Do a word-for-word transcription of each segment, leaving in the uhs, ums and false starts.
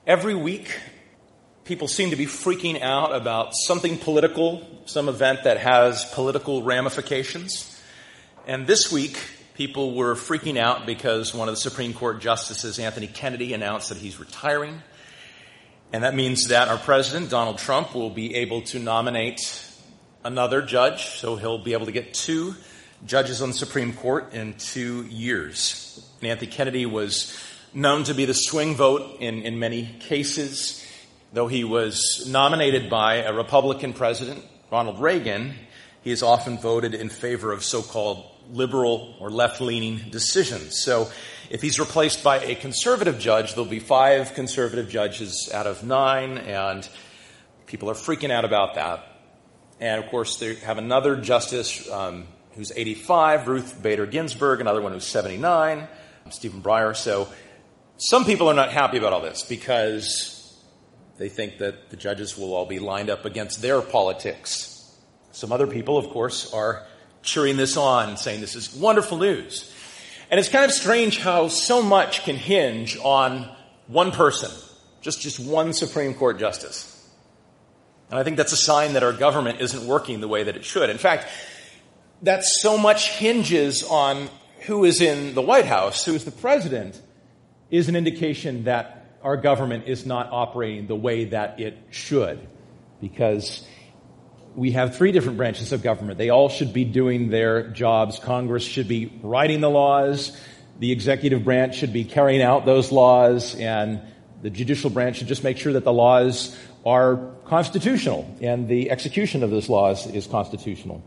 Every week, people seem to be freaking out about something political, some event that has political ramifications. And this week, people were freaking out because one of the Supreme Court justices, Anthony Kennedy, announced that he's retiring. And that means that our president, Donald Trump, will be able to nominate another judge. So he'll be able to get two judges on the Supreme Court in two years. And Anthony Kennedy was known to be the swing vote in, in many cases. Though he was nominated by a Republican president, Ronald Reagan, he has often voted in favor of so-called liberal or left-leaning decisions. So if he's replaced by a conservative judge, there'll be five conservative judges out of nine, and people are freaking out about that. And, of course, they have another justice um, who's eighty-five, Ruth Bader Ginsburg, another one who's seventy-nine, Stephen Breyer. So some people are not happy about all this because they think that the judges will all be lined up against their politics. Some other people, of course, are cheering this on, saying this is wonderful news. And it's kind of strange how so much can hinge on one person, just, just one Supreme Court justice. And I think that's a sign that our government isn't working the way that it should. In fact, that so much hinges on who is in the White House, who is the president, is an indication that our government is not operating the way that it should. Because we have three different branches of government. They all should be doing their jobs. Congress should be writing the laws. The executive branch should be carrying out those laws. And the judicial branch should just make sure that the laws are constitutional and the execution of those laws is constitutional.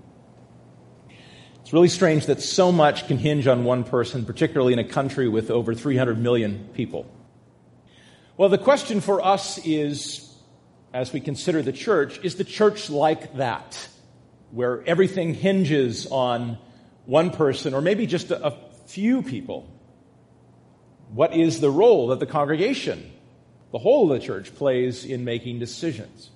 It's really strange that so much can hinge on one person, particularly in a country with over three hundred million people. Well, the question for us is, as we consider the church, is the church like that, where everything hinges on one person or maybe just a, a few people? What is the role that the congregation, the whole of the church, plays in making decisions?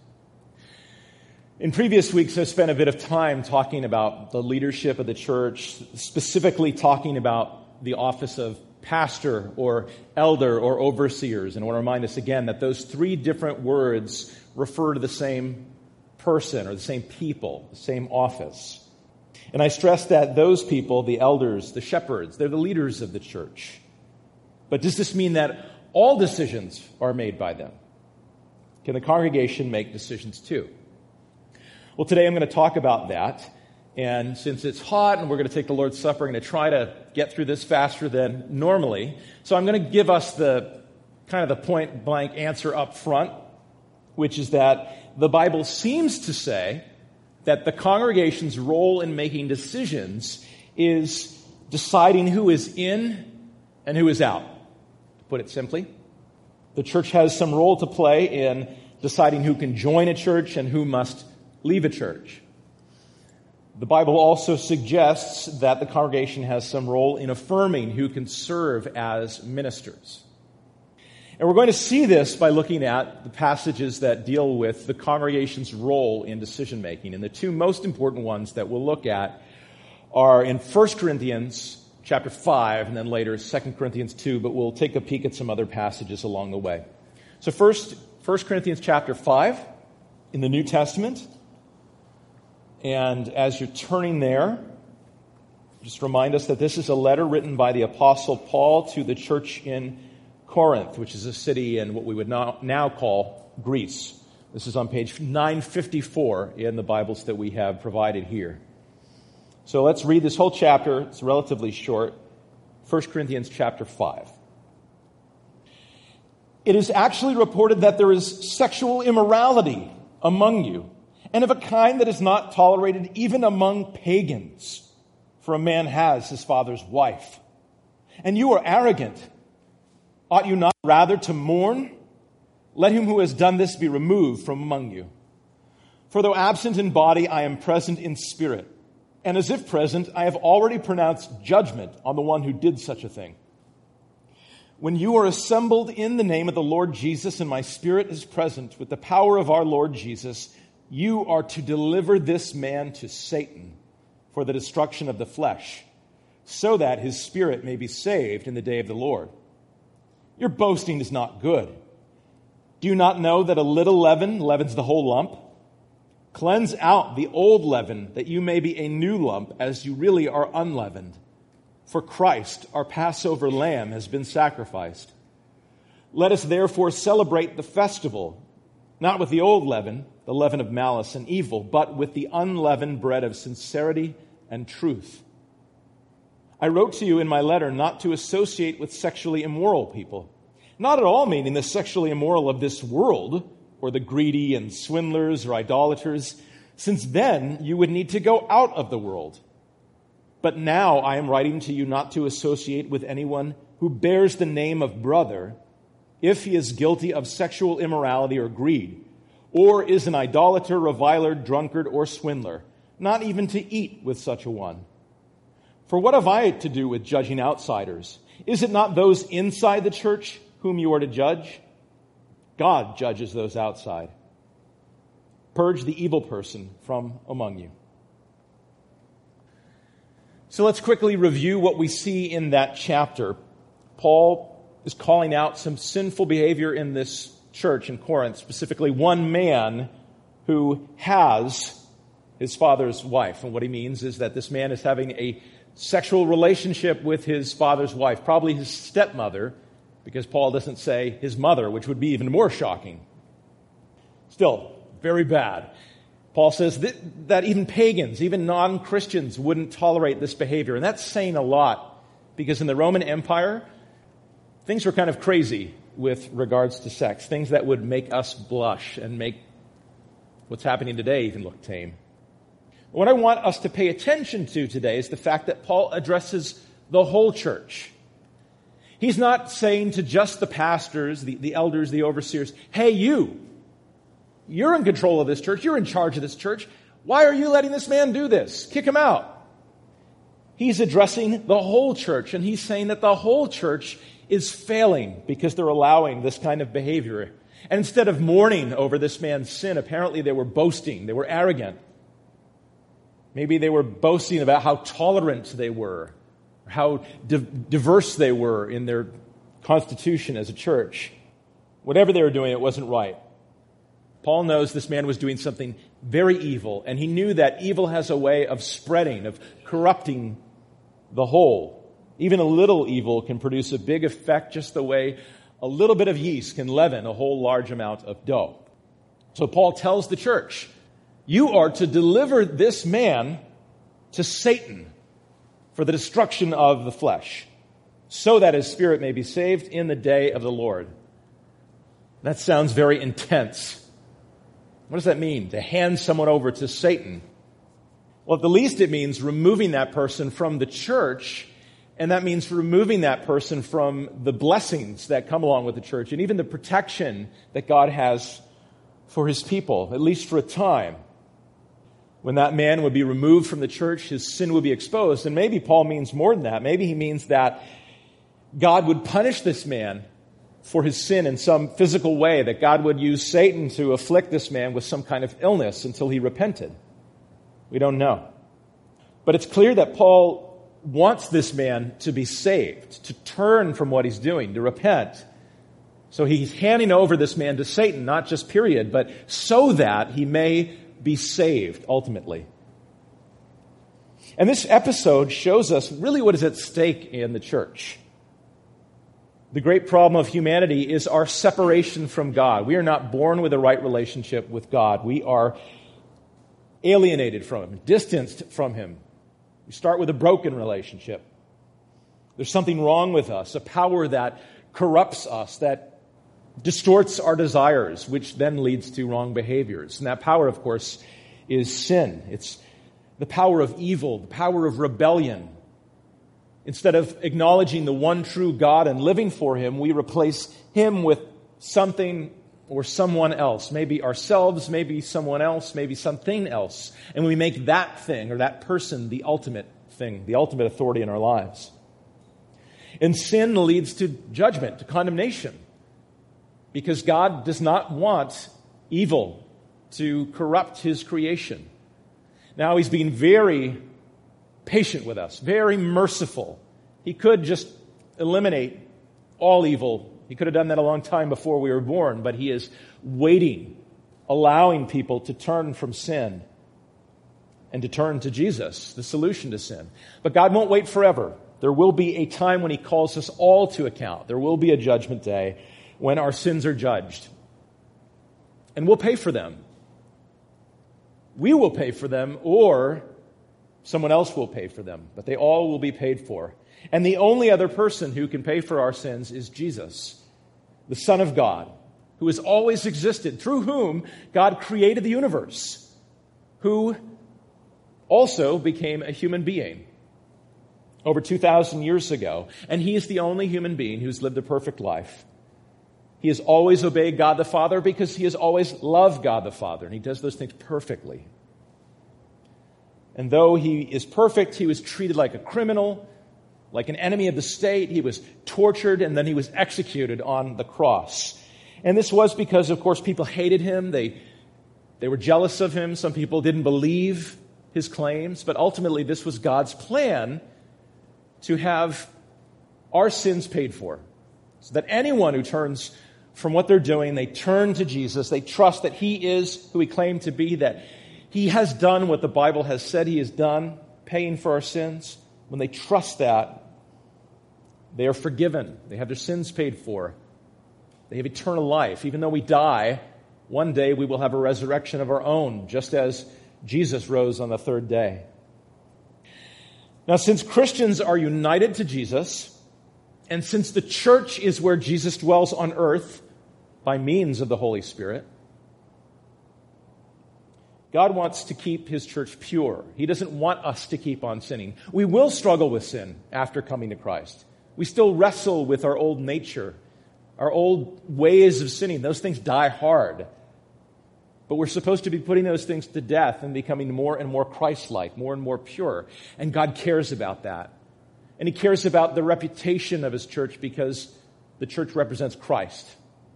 In previous weeks, I've spent a bit of time talking about the leadership of the church, specifically talking about the office of pastor or elder or overseers. And I want to remind us again that those three different words refer to the same person or the same people, the same office. And I stress that those people, the elders, the shepherds, they're the leaders of the church. But does this mean that all decisions are made by them? Can the congregation make decisions too? Well, today I'm going to talk about that. And since it's hot and we're going to take the Lord's Supper, I'm going to try to get through this faster than normally. So I'm going to give us the kind of the point blank answer up front, which is that the Bible seems to say that the congregation's role in making decisions is deciding who is in and who is out. To put it simply, the church has some role to play in deciding who can join a church and who must leave a church. The Bible also suggests that the congregation has some role in affirming who can serve as ministers. And we're going to see this by looking at the passages that deal with the congregation's role in decision-making. And the two most important ones that we'll look at are in First Corinthians chapter five and then later Second Corinthians two, but we'll take a peek at some other passages along the way. So first, First Corinthians chapter five in the New Testament. And as you're turning there, just remind us that this is a letter written by the Apostle Paul to the church in Corinth, which is a city in what we would now, now call Greece. This is on page nine fifty-four in the Bibles that we have provided here. So let's read this whole chapter. It's relatively short. First Corinthians chapter five. It is actually reported that there is sexual immorality among you, and of a kind that is not tolerated even among pagans. For a man has his father's wife. And you are arrogant. Ought you not rather to mourn? Let him who has done this be removed from among you. For though absent in body, I am present in spirit. And as if present, I have already pronounced judgment on the one who did such a thing. When you are assembled in the name of the Lord Jesus, and my spirit is present with the power of our Lord Jesus, you are to deliver this man to Satan for the destruction of the flesh, so that his spirit may be saved in the day of the Lord. Your boasting is not good. Do you not know that a little leaven leavens the whole lump? Cleanse out the old leaven, that you may be a new lump, as you really are unleavened. For Christ, our Passover lamb, has been sacrificed. Let us therefore celebrate the festival, not with the old leaven, the leaven of malice and evil, but with the unleavened bread of sincerity and truth. I wrote to you in my letter not to associate with sexually immoral people, not at all meaning the sexually immoral of this world, or the greedy and swindlers or idolaters, since then you would need to go out of the world. But now I am writing to you not to associate with anyone who bears the name of brother, if he is guilty of sexual immorality or greed, or is an idolater, reviler, drunkard, or swindler, not even to eat with such a one. For what have I to do with judging outsiders? Is it not those inside the church whom you are to judge? God judges those outside. Purge the evil person from among you. So let's quickly review what we see in that chapter. Paul is calling out some sinful behavior in this church in Corinth, specifically one man who has his father's wife. And what he means is that this man is having a sexual relationship with his father's wife, probably his stepmother, because Paul doesn't say his mother, which would be even more shocking. Still, very bad. Paul says that, that even pagans, even non-Christians wouldn't tolerate this behavior. And that's saying a lot, because in the Roman Empire, things were kind of crazy with regards to sex. Things that would make us blush and make what's happening today even look tame. What I want us to pay attention to today is the fact that Paul addresses the whole church. He's not saying to just the pastors, the, the elders, the overseers, hey, you, you're in control of this church. You're in charge of this church. Why are you letting this man do this? Kick him out. He's addressing the whole church, and he's saying that the whole church is failing because they're allowing this kind of behavior. And instead of mourning over this man's sin, apparently they were boasting. They were arrogant. Maybe they were boasting about how tolerant they were, how di- diverse they were in their constitution as a church. Whatever they were doing, it wasn't right. Paul knows this man was doing something very evil, and he knew that evil has a way of spreading, of corrupting the whole. Even a little evil can produce a big effect, just the way a little bit of yeast can leaven a whole large amount of dough. So Paul tells the church, you are to deliver this man to Satan for the destruction of the flesh, so that his spirit may be saved in the day of the Lord. That sounds very intense. What does that mean, to hand someone over to Satan? Well, at the least it means removing that person from the church, and that means removing that person from the blessings that come along with the church, and even the protection that God has for his people, at least for a time. When that man would be removed from the church, his sin would be exposed. And maybe Paul means more than that. Maybe he means that God would punish this man for his sin in some physical way, that God would use Satan to afflict this man with some kind of illness until he repented. We don't know. But it's clear that Paul wants this man to be saved, to turn from what he's doing, to repent. So he's handing over this man to Satan, not just period, but so that he may be saved ultimately. And this episode shows us really what is at stake in the church. The great problem of humanity is our separation from God. We are not born with a right relationship with God. We are alienated from Him, distanced from Him. We start with a broken relationship. There's something wrong with us, a power that corrupts us, that distorts our desires, which then leads to wrong behaviors. And that power, of course, is sin. It's the power of evil, the power of rebellion. Instead of acknowledging the one true God and living for Him, we replace Him with something or someone else. Maybe ourselves, maybe someone else, maybe something else. And we make that thing or that person the ultimate thing, the ultimate authority in our lives. And sin leads to judgment, to condemnation. Because God does not want evil to corrupt His creation. Now He's being very patient with us, very merciful. He could just eliminate all evil He could have done that a long time before we were born, but he is waiting, allowing people to turn from sin and to turn to Jesus, the solution to sin. But God won't wait forever. There will be a time when he calls us all to account. There will be a judgment day when our sins are judged. And we'll pay for them. We will pay for them, or someone else will pay for them. But they all will be paid for. And the only other person who can pay for our sins is Jesus, the Son of God, who has always existed, through whom God created the universe, who also became a human being over two thousand years ago. And he is the only human being who's lived a perfect life. He has always obeyed God the Father because he has always loved God the Father, and he does those things perfectly. And though he is perfect, he was treated like a criminal, like an enemy of the state. He was tortured, and then he was executed on the cross. And this was because, of course, people hated him. They, they were jealous of him. Some people didn't believe his claims. But ultimately, this was God's plan to have our sins paid for, so that anyone who turns from what they're doing, they turn to Jesus, they trust that he is who he claimed to be, that he has done what the Bible has said he has done, paying for our sins. When they trust that, they are forgiven. They have their sins paid for. They have eternal life. Even though we die, one day we will have a resurrection of our own, just as Jesus rose on the third day. Now, since Christians are united to Jesus, and since the church is where Jesus dwells on earth by means of the Holy Spirit, God wants to keep his church pure. He doesn't want us to keep on sinning. We will struggle with sin after coming to Christ. We still wrestle with our old nature, our old ways of sinning. Those things die hard. But we're supposed to be putting those things to death and becoming more and more Christ-like, more and more pure. And God cares about that. And he cares about the reputation of his church because the church represents Christ.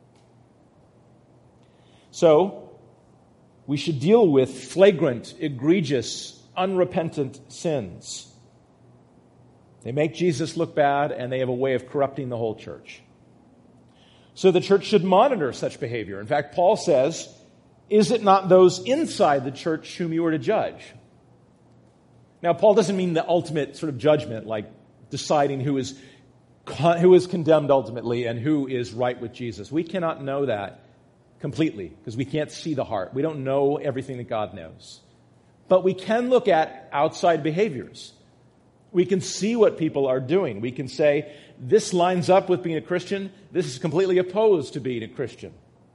So, we should deal with flagrant, egregious, unrepentant sins. They make Jesus look bad, and they have a way of corrupting the whole church. So the church should monitor such behavior. In fact, Paul says, "Is it not those inside the church whom you are to judge?" Now, Paul doesn't mean the ultimate sort of judgment, like deciding who is who is condemned ultimately and who is right with Jesus. We cannot know that completely because we can't see the heart. We don't know everything that God knows. But we can look at outside behaviors. We can see what people are doing. We can say, this lines up with being a Christian. This is completely opposed to being a Christian.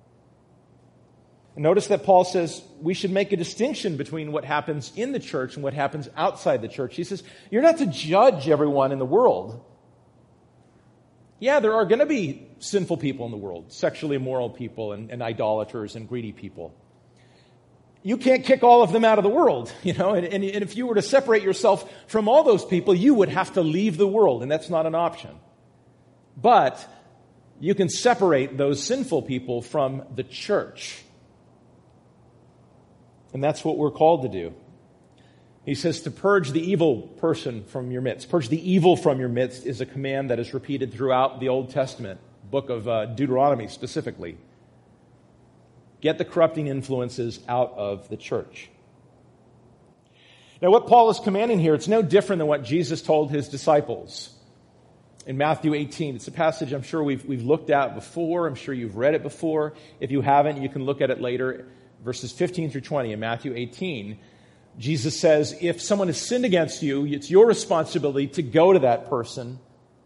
And notice that Paul says we should make a distinction between what happens in the church and what happens outside the church. He says, you're not to judge everyone in the world. Yeah, there are going to be sinful people in the world, sexually immoral people and, and idolaters and greedy people. You can't kick all of them out of the world, you know, and, and, and if you were to separate yourself from all those people, you would have to leave the world, and that's not an option. But you can separate those sinful people from the church. And that's what we're called to do. He says to purge the evil person from your midst. Purge the evil from your midst is a command that is repeated throughout the Old Testament, book of uh, Deuteronomy specifically. Get the corrupting influences out of the church. Now, what Paul is commanding here, it's no different than what Jesus told his disciples in Matthew eighteen. It's a passage I'm sure we've, we've looked at before. I'm sure you've read it before. If you haven't, you can look at it later. Verses fifteen through twenty in Matthew eighteen. Jesus says, if someone has sinned against you, it's your responsibility to go to that person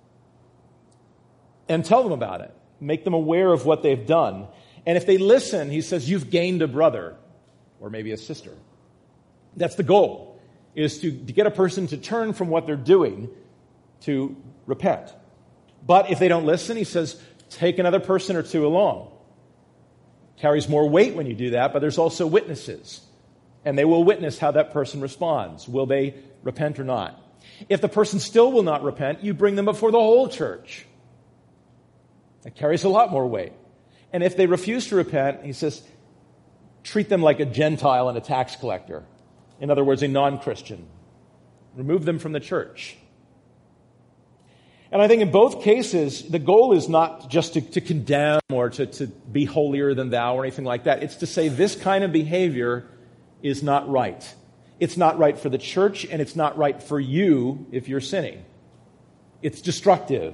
and tell them about it. Make them aware of what they've done. And if they listen, he says, you've gained a brother or maybe a sister. That's the goal, is to, to get a person to turn from what they're doing to repent. But if they don't listen, he says, take another person or two along. Carries more weight when you do that, but there's also witnesses. And they will witness how that person responds. Will they repent or not? If the person still will not repent, you bring them before the whole church. That carries a lot more weight. And if they refuse to repent, he says, treat them like a Gentile and a tax collector. In other words, a non-Christian. Remove them from the church. And I think in both cases, the goal is not just to, to condemn or to, to be holier than thou or anything like that. It's to say this kind of behavior is not right. It's not right for the church, and it's not right for you if you're sinning. It's destructive.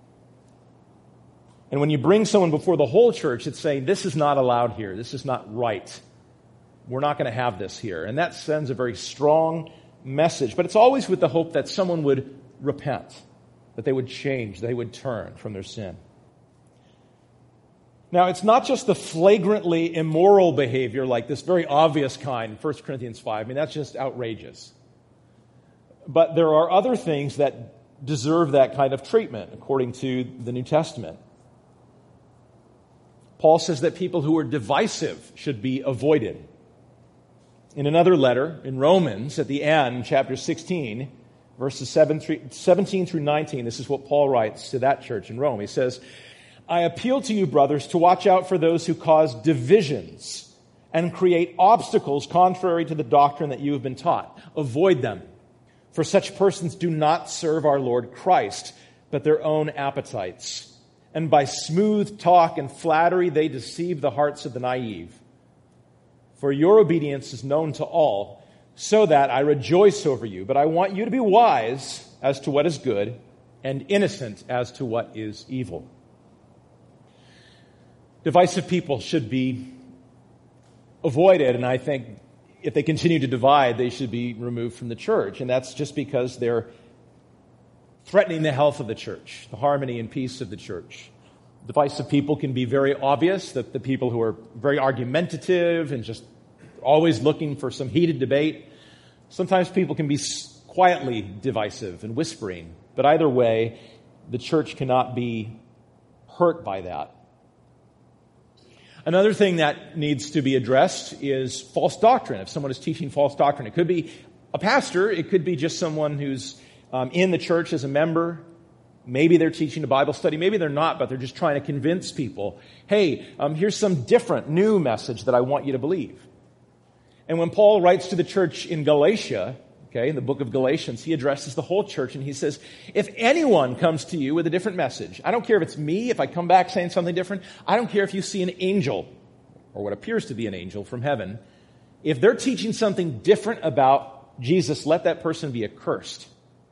And when you bring someone before the whole church, it's saying, this is not allowed here. This is not right. We're not going to have this here. And that sends a very strong message. But it's always with the hope that someone would repent, that they would change, they would turn from their sin. Now, it's not just the flagrantly immoral behavior like this very obvious kind in First Corinthians five. I mean, that's just outrageous. But there are other things that deserve that kind of treatment, according to the New Testament. Paul says that people who are divisive should be avoided. In another letter, in Romans, at the end, chapter sixteen, verses seventeen through nineteen, this is what Paul writes to that church in Rome. He says, I appeal to you, brothers, to watch out for those who cause divisions and create obstacles contrary to the doctrine that you have been taught. Avoid them, for such persons do not serve our Lord Christ, but their own appetites. And by smooth talk and flattery, they deceive the hearts of the naive. For your obedience is known to all, so that I rejoice over you. But I want you to be wise as to what is good and innocent as to what is evil. Divisive people should be avoided, and I think if they continue to divide, they should be removed from the church. And that's just because they're threatening the health of the church, the harmony and peace of the church. Divisive people can be very obvious, that the people who are very argumentative and just always looking for some heated debate. Sometimes people can be quietly divisive and whispering, but either way, the church cannot be hurt by that. Another thing that needs to be addressed is false doctrine. If someone is teaching false doctrine, it could be a pastor, it could be just someone who's um, in the church as a member. Maybe they're teaching a Bible study, maybe they're not, but they're just trying to convince people, hey, um, here's some different, new message that I want you to believe. And when Paul writes to the church in Galatia, okay, in the book of Galatians, he addresses the whole church and he says, if anyone comes to you with a different message, I don't care if it's me, if I come back saying something different, I don't care if you see an angel, or what appears to be an angel from heaven, if they're teaching something different about Jesus, let that person be accursed.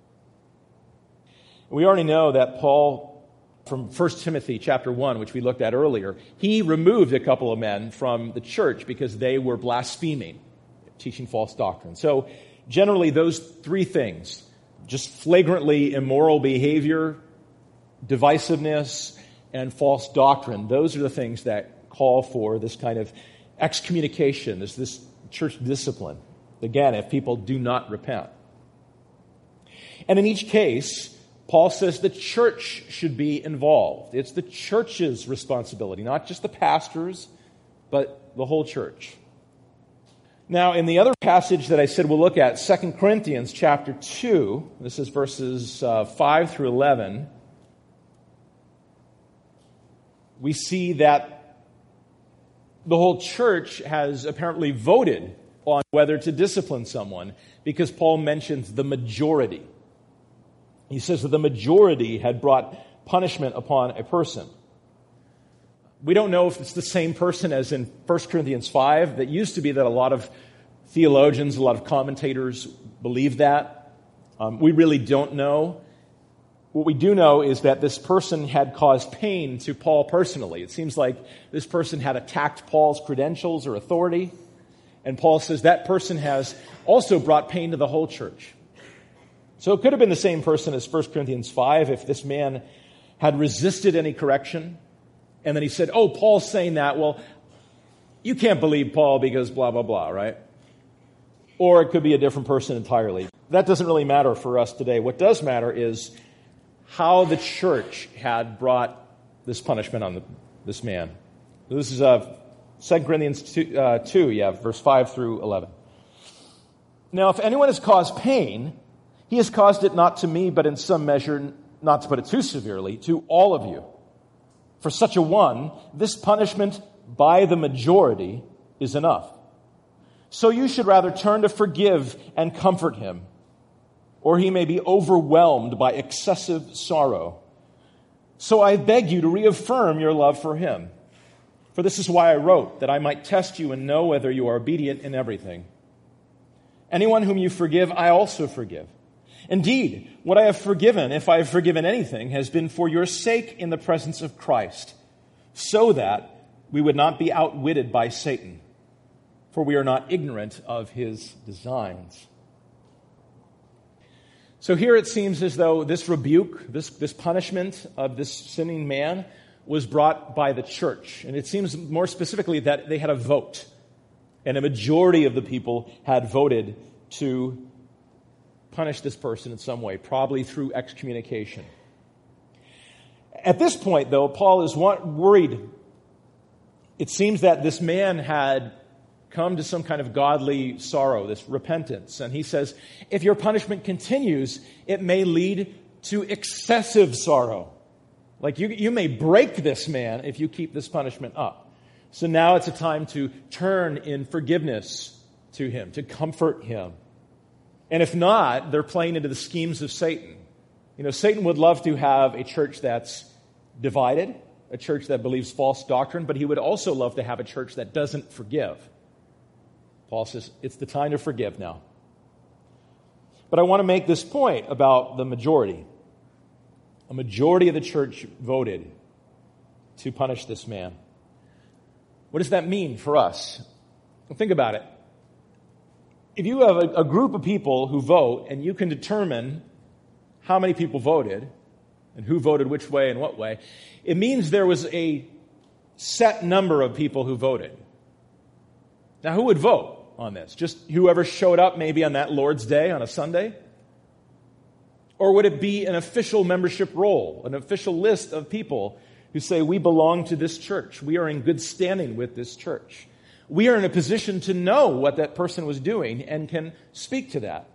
We already know that Paul, from First Timothy chapter one, which we looked at earlier, he removed a couple of men from the church because they were blaspheming, teaching false doctrine. So generally those three things, just flagrantly immoral behavior, divisiveness, and false doctrine, those are the things that call for this kind of excommunication, this, this church discipline. Again, if people do not repent. And in each case, Paul says the church should be involved. It's the church's responsibility, not just the pastors, but the whole church. Now, in the other passage that I said we'll look at, Second Corinthians chapter two, this is verses uh, five through eleven, we see that the whole church has apparently voted on whether to discipline someone, because Paul mentions the majority. He says that the majority had brought punishment upon a person. We don't know if it's the same person as in First Corinthians five. That used to be that a lot of theologians, a lot of commentators believe that. Um, we really don't know. What we do know is that this person had caused pain to Paul personally. It seems like this person had attacked Paul's credentials or authority. And Paul says that person has also brought pain to the whole church. So it could have been the same person as First Corinthians five if this man had resisted any correction. And then he said, oh, Paul's saying that. Well, you can't believe Paul because blah, blah, blah, right? Or it could be a different person entirely. That doesn't really matter for us today. What does matter is how the church had brought this punishment on the, this man. This is uh, Second Corinthians two, uh, two, yeah, verse five through eleven. Now, if anyone has caused pain, he has caused it not to me, but in some measure, not to put it too severely, to all of you. For such a one, this punishment by the majority is enough. So you should rather turn to forgive and comfort him. or he may be overwhelmed by excessive sorrow. So I beg you to reaffirm your love for him. For this is why I wrote, that I might test you and know whether you are obedient in everything. Anyone whom you forgive, I also forgive. Indeed, what I have forgiven, if I have forgiven anything, has been for your sake in the presence of Christ, so that we would not be outwitted by Satan, for we are not ignorant of his designs. So here it seems as though this rebuke, this, this punishment of this sinning man was brought by the church. And it seems more specifically that they had a vote. And a majority of the people had voted to punish this person in some way, probably through excommunication. At this point, though, Paul is worried. It seems that this man had come to some kind of godly sorrow, this repentance. And he says, if your punishment continues, it may lead to excessive sorrow. Like you, you may break this man if you keep this punishment up. So now it's a time to turn in forgiveness to him, to comfort him. And if not, they're playing into the schemes of Satan. You know, Satan would love to have a church that's divided, a church that believes false doctrine, but he would also love to have a church that doesn't forgive. Paul says, it's the time to forgive now. But I want to make this point about the majority. A majority of the church voted to punish this man. What does that mean for us? Well, think about it. If you have a, a group of people who vote and you can determine how many people voted and who voted which way and what way, it means there was a set number of people who voted. Now, who would vote on this? Just whoever showed up maybe on that Lord's Day on a Sunday? Or would it be an official membership roll, an official list of people who say, we belong to this church. We are in good standing with this church. We are in a position to know what that person was doing and can speak to that.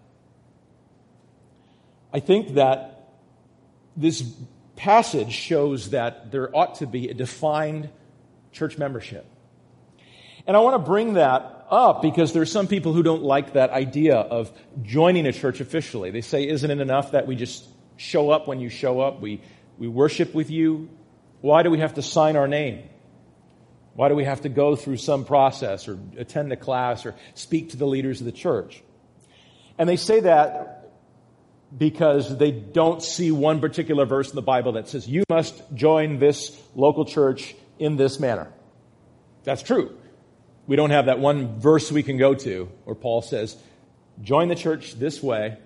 I think that this passage shows that there ought to be a defined church membership. And I want to bring that up because there are some people who don't like that idea of joining a church officially. They say, isn't it enough that we just show up when you show up? We, we worship with you. Why do we have to sign our name? Why do we have to go through some process or attend a class or speak to the leaders of the church? And they say that because they don't see one particular verse in the Bible that says, you must join this local church in this manner. That's true. We don't have that one verse we can go to where Paul says, join the church this way.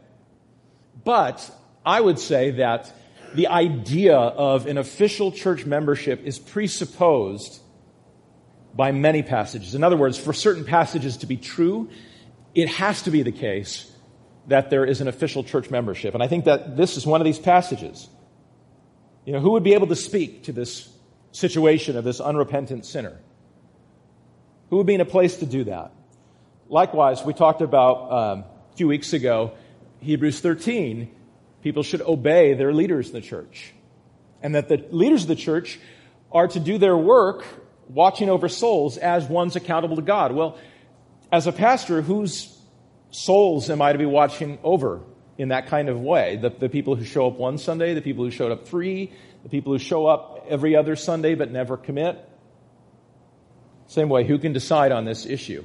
But I would say that the idea of an official church membership is presupposed by many passages. In other words, for certain passages to be true, it has to be the case that there is an official church membership. And I think that this is one of these passages. You know, who would be able to speak to this situation of this unrepentant sinner? Who would be in a place to do that? Likewise, we talked about um, a few weeks ago, Hebrews thirteen, people should obey their leaders in the church. And that the leaders of the church are to do their work watching over souls as one's accountable to God. Well, as a pastor, whose souls am I to be watching over in that kind of way? The, the people who show up one Sunday, the people who showed up three, the people who show up every other Sunday but never commit? Same way, who can decide on this issue?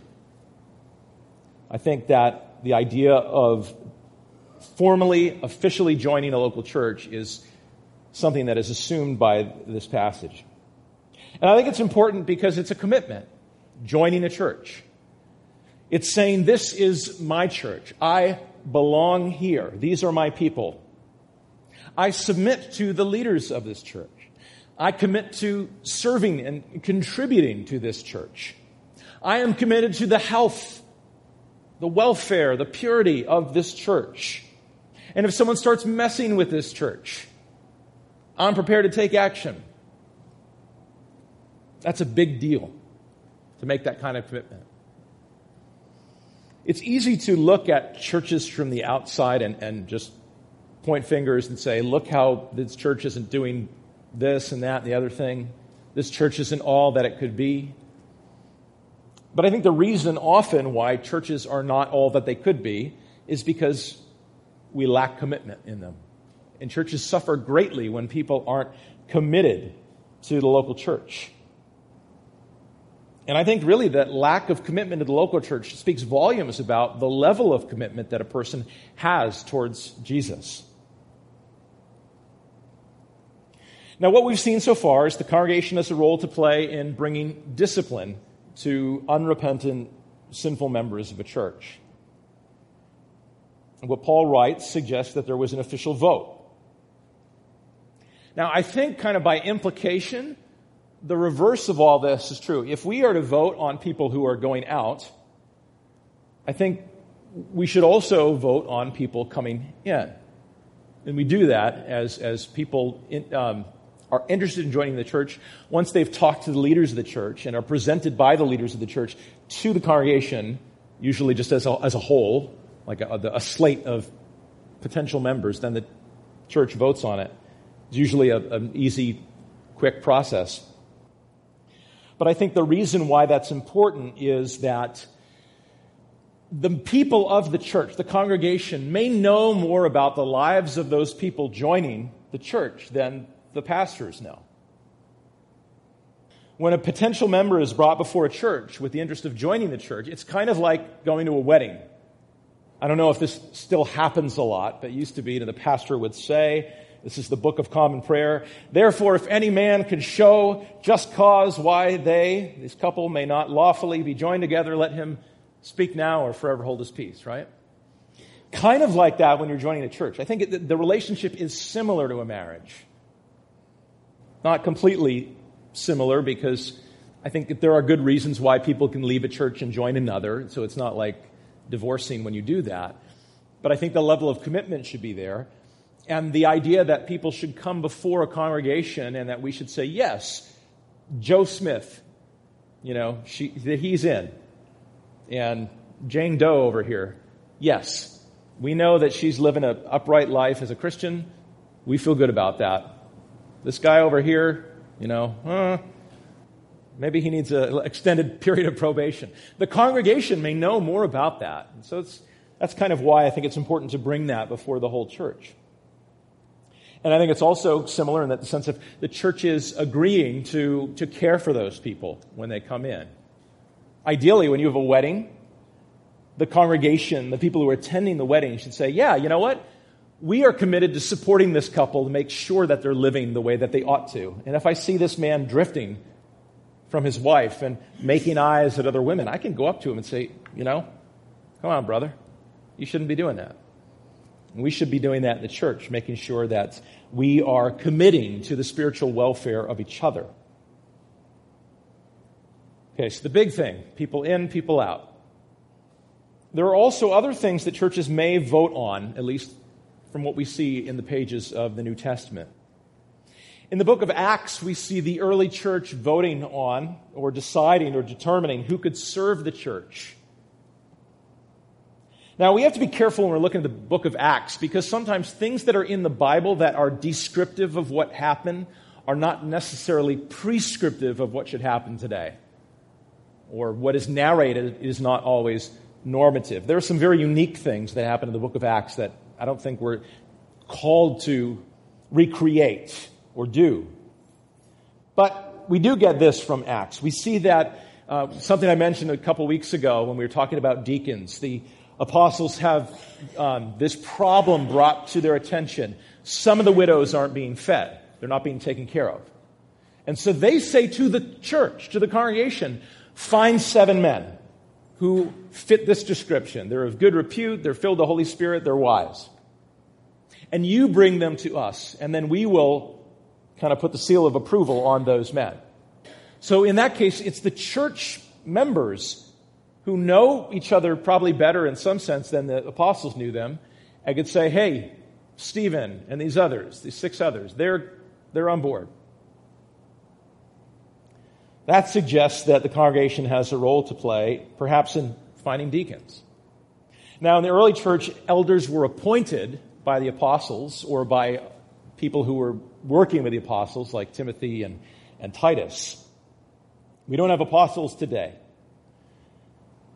I think that the idea of formally, officially joining a local church is something that is assumed by this passage. And I think it's important because it's a commitment, joining a church. It's saying, this is my church. I belong here. These are my people. I submit to the leaders of this church. I commit to serving and contributing to this church. I am committed to the health, the welfare, the purity of this church. And if someone starts messing with this church, I'm prepared to take action. That's a big deal to make that kind of commitment. It's easy to look at churches from the outside and, and just point fingers and say, look how this church isn't doing this and that and the other thing. This church isn't all that it could be. But I think the reason often why churches are not all that they could be is because we lack commitment in them. And churches suffer greatly when people aren't committed to the local church. And I think really that lack of commitment to the local church speaks volumes about the level of commitment that a person has towards Jesus. Now, what we've seen so far is the congregation has a role to play in bringing discipline to unrepentant, sinful members of a church. And what Paul writes suggests that there was an official vote. Now, I think kind of by implication, the reverse of all this is true. If we are to vote on people who are going out, I think we should also vote on people coming in. And we do that as, as people in, um, are interested in joining the church once they've talked to the leaders of the church and are presented by the leaders of the church to the congregation, usually just as a, as a whole, like a, a slate of potential members. Then the church votes on it. It's usually a, an easy, quick process. But I think the reason why that's important is that the people of the church, the congregation, may know more about the lives of those people joining the church than the pastors know. When a potential member is brought before a church with the interest of joining the church, it's kind of like going to a wedding. I don't know if this still happens a lot, but it used to be that the pastor would say, this is the Book of Common Prayer, therefore if any man can show just cause why they, this couple, may not lawfully be joined together, let him speak now or forever hold his peace, right? Kind of like that when you're joining a church. I think it, the relationship is similar to a marriage. Not completely similar, because I think that there are good reasons why people can leave a church and join another, so it's not like divorcing when you do that. But I think the level of commitment should be there. And the idea that people should come before a congregation and that we should say, yes, Joe Smith, you know, she, that he's in. And Jane Doe over here, yes, we know that she's living an upright life as a Christian. We feel good about that. This guy over here, you know, uh, maybe he needs an extended period of probation. The congregation may know more about that. And so it's, that's kind of why I think it's important to bring that before the whole church. And I think it's also similar in that the sense of the church is agreeing to, to care for those people when they come in. Ideally, when you have a wedding, the congregation, the people who are attending the wedding should say, yeah, you know what? We are committed to supporting this couple to make sure that they're living the way that they ought to. And if I see this man drifting from his wife and making eyes at other women, I can go up to him and say, you know, come on, brother, you shouldn't be doing that. And we should be doing that in the church, making sure that we are committing to the spiritual welfare of each other. Okay, so the big thing, people in, people out. There are also other things that churches may vote on, at least from what we see in the pages of the New Testament. In the book of Acts, we see the early church voting on or deciding or determining who could serve the church. Now, we have to be careful when we're looking at the book of Acts, because sometimes things that are in the Bible that are descriptive of what happened are not necessarily prescriptive of what should happen today. Or what is narrated is not always normative. There are some very unique things that happen in the book of Acts that I don't think we're called to recreate or do. But we do get this from Acts. We see that, uh, something I mentioned a couple weeks ago when we were talking about deacons. The apostles have um, this problem brought to their attention. Some of the widows aren't being fed. They're not being taken care of. And so they say to the church, to the congregation, find seven men who fit this description. They're of good repute, they're filled with the Holy Spirit, they're wise. And you bring them to us, and then we will kind of put the seal of approval on those men. So in that case, it's the church members who know each other probably better in some sense than the apostles knew them, and could say, hey, Stephen and these others, these six others, they're, they're on board. That suggests that the congregation has a role to play, perhaps in finding deacons. Now, in the early church, elders were appointed by the apostles or by people who were working with the apostles, like Timothy and, and Titus. We don't have apostles today.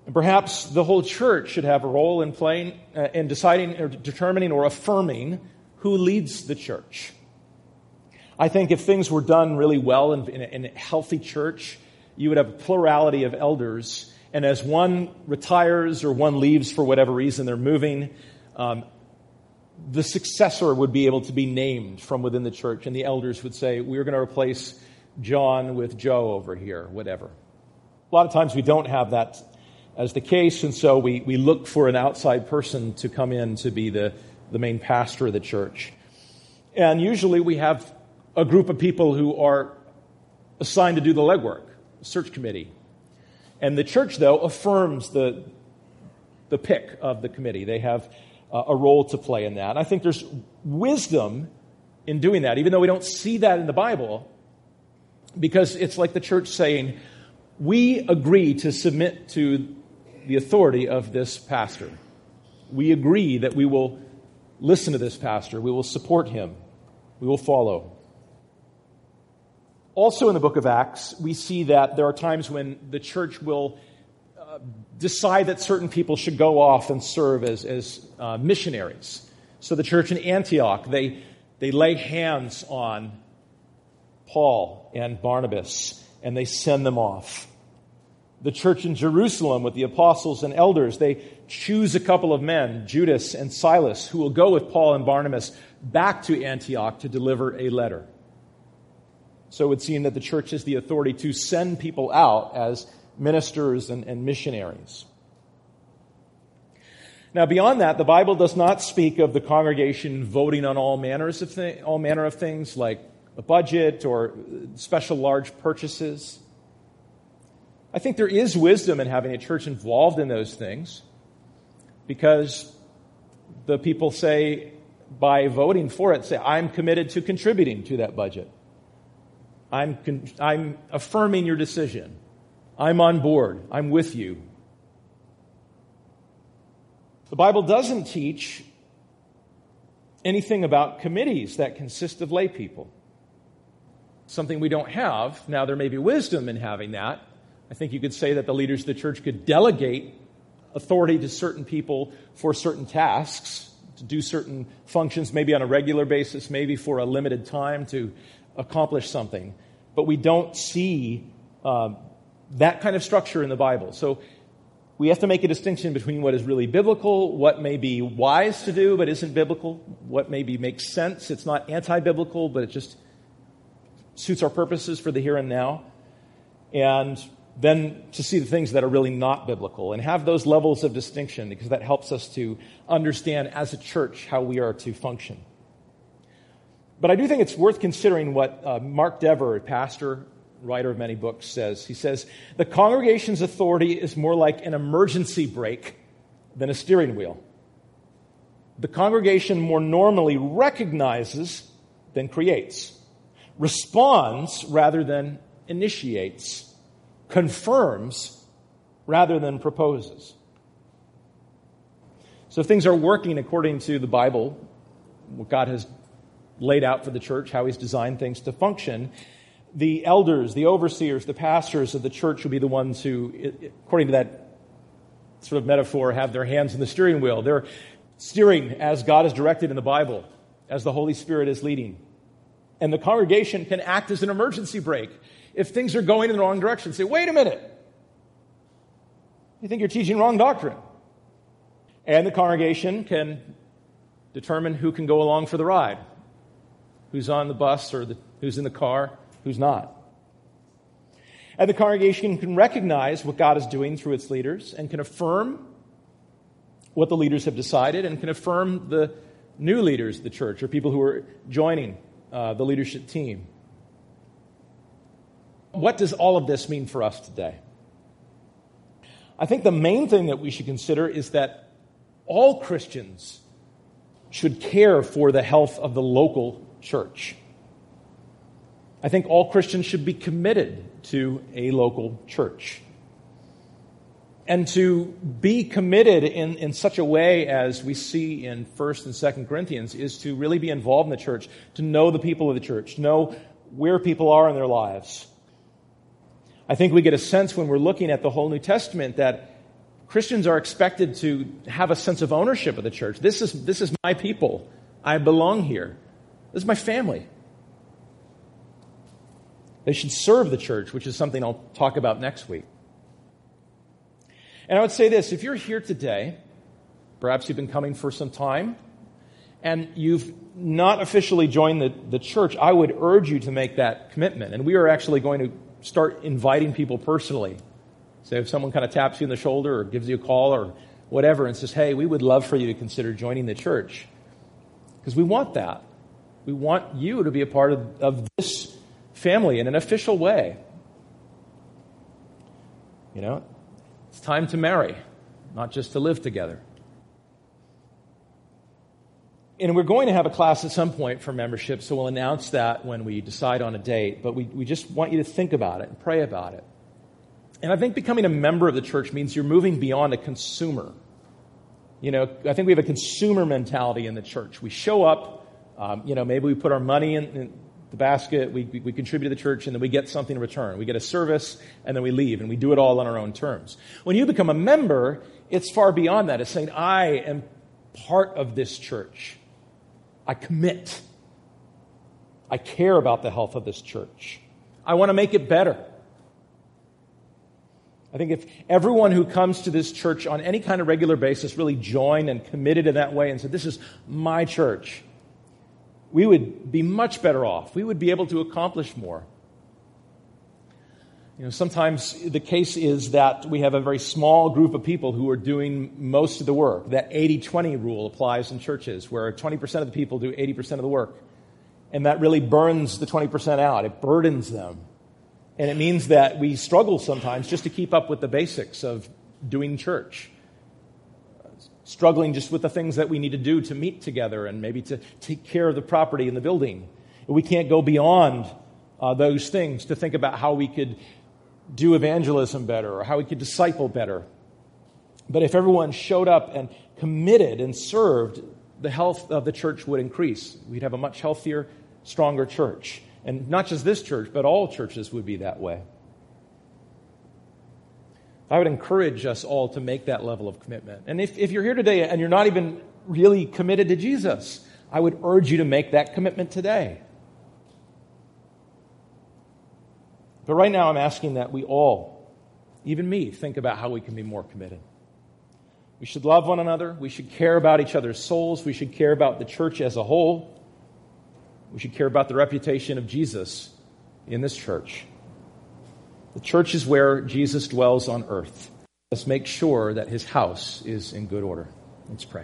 And perhaps the whole church should have a role in playing, uh, in deciding or determining or affirming who leads the church. I think if things were done really well in, in, a, in a healthy church, you would have a plurality of elders. And as one retires or one leaves for whatever reason, they're moving, um, the successor would be able to be named from within the church. And the elders would say, we're going to replace John with Joe over here, whatever. A lot of times we don't have that as the case, and so we, we look for an outside person to come in to be the, the main pastor of the church. And usually we have a group of people who are assigned to do the legwork, a search committee. And the church, though, affirms the, the pick of the committee. They have uh, a role to play in that. And I think there's wisdom in doing that, even though we don't see that in the Bible, because it's like the church saying, we agree to submit to the authority of this pastor. We agree that we will listen to this pastor. We will support him. We will follow. Also in the book of Acts, we see that there are times when the church will uh, decide that certain people should go off and serve as, as uh, missionaries. So the church in Antioch, they, they lay hands on Paul and Barnabas, and they send them off. The church in Jerusalem with the apostles and elders, they choose a couple of men, Judas and Silas, who will go with Paul and Barnabas back to Antioch to deliver a letter. So it would seem that the church has the authority to send people out as ministers and, and missionaries. Now, beyond that, the Bible does not speak of the congregation voting on all manners of thi- all manner of things like a budget or special large purchases. I think there is wisdom in having a church involved in those things, because the people say, by voting for it, say, I'm committed to contributing to that budget. I'm con- I'm affirming your decision. I'm on board. I'm with you. The Bible doesn't teach anything about committees that consist of lay people. Something we don't have. Now, there may be wisdom in having that. I think you could say that the leaders of the church could delegate authority to certain people for certain tasks, to do certain functions, maybe on a regular basis, maybe for a limited time to accomplish something. But we don't see uh, that kind of structure in the Bible. So we have to make a distinction between what is really biblical, what may be wise to do but isn't biblical, what maybe makes sense. It's not anti-biblical, but it just suits our purposes for the here and now. And then to see the things that are really not biblical and have those levels of distinction, because that helps us to understand as a church how we are to function. But I do think it's worth considering what uh, Mark Dever, a pastor, writer of many books, says. He says, the congregation's authority is more like an emergency brake than a steering wheel. The congregation more normally recognizes than creates, responds rather than initiates, confirms rather than proposes. So if things are working according to the Bible, what God has laid out for the church, how He's designed things to function, the elders, the overseers, the pastors of the church will be the ones who, according to that sort of metaphor, have their hands in the steering wheel. They're steering as God is directed in the Bible, as the Holy Spirit is leading. And the congregation can act as an emergency brake. If things are going in the wrong direction, say, wait a minute. You think you're teaching wrong doctrine. And the congregation can determine who can go along for the ride. Who's on the bus or the, who's in the car, who's not. And the congregation can recognize what God is doing through its leaders and can affirm what the leaders have decided and can affirm the new leaders of the church or people who are joining uh, the leadership team. What does all of this mean for us today? I think the main thing that we should consider is that all Christians should care for the health of the local church. I think all Christians should be committed to a local church. And to be committed in, in such a way as we see in First and Second Corinthians is to really be involved in the church, to know the people of the church, to know where people are in their lives. I think we get a sense when we're looking at the whole New Testament that Christians are expected to have a sense of ownership of the church. This is, this is my people. I belong here. This is my family. They should serve the church, which is something I'll talk about next week. And I would say this, if you're here today, perhaps you've been coming for some time, and you've not officially joined the, the church, I would urge you to make that commitment. And we are actually going to start inviting people personally. So if someone kind of taps you on the shoulder or gives you a call or whatever and says, hey, we would love for you to consider joining the church. Because we want that. We want you to be a part of, of this family in an official way. You know, it's time to marry, not just to live together. And we're going to have a class at some point for membership, so we'll announce that when we decide on a date. But we, we just want you to think about it and pray about it. And I think becoming a member of the church means you're moving beyond a consumer. You know, I think we have a consumer mentality in the church. We show up, um, you know, maybe we put our money in, in the basket, we, we, we contribute to the church, and then we get something in return. We get a service, and then we leave, and we do it all on our own terms. When you become a member, it's far beyond that. It's saying, I am part of this church. I commit. I care about the health of this church. I want to make it better. I think if everyone who comes to this church on any kind of regular basis really joined and committed in that way and said, this is my church, we would be much better off. We would be able to accomplish more. You know, sometimes the case is that we have a very small group of people who are doing most of the work. That eighty twenty rule applies in churches, where twenty percent of the people do eighty percent of the work. And that really burns the twenty percent out. It burdens them. And it means that we struggle sometimes just to keep up with the basics of doing church. Struggling just with the things that we need to do to meet together and maybe to take care of the property in the building. We can't go beyond uh, those things to think about how we could do evangelism better or how we could disciple better. But if everyone showed up and committed and served, the health of the church would increase. We'd have a much healthier, stronger church. And not just this church, but all churches would be that way. I would encourage us all to make that level of commitment. And if, if you're here today and you're not even really committed to Jesus, I would urge you to make that commitment today. But right now I'm asking that we all, even me, think about how we can be more committed. We should love one another. We should care about each other's souls. We should care about the church as a whole. We should care about the reputation of Jesus in this church. The church is where Jesus dwells on earth. Let's make sure that his house is in good order. Let's pray.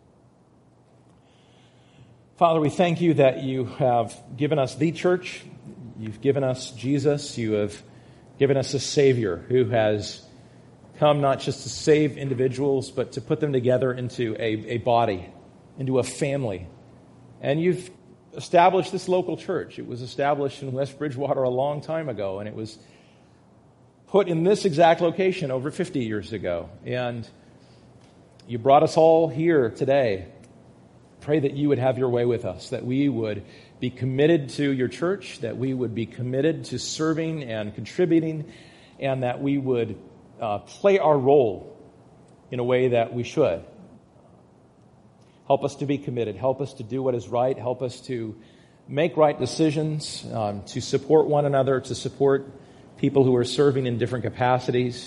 Father, we thank you that you have given us the church. You've given us Jesus. You have given us a Savior who has come not just to save individuals, but to put them together into a, a body, into a family. And you've established this local church. It was established in West Bridgewater a long time ago, and it was put in this exact location over fifty years ago. And you brought us all here today. Pray that you would have your way with us, that we would be committed to your church, that we would be committed to serving and contributing, and that we would uh, play our role in a way that we should. Help us to be committed. Help us to do what is right. Help us to make right decisions, um, to support one another, to support people who are serving in different capacities.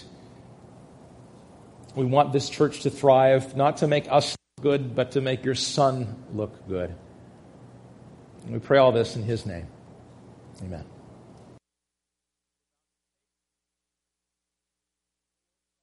We want this church to thrive, not to make us look good, but to make your Son look good. And we pray all this in his name. Amen.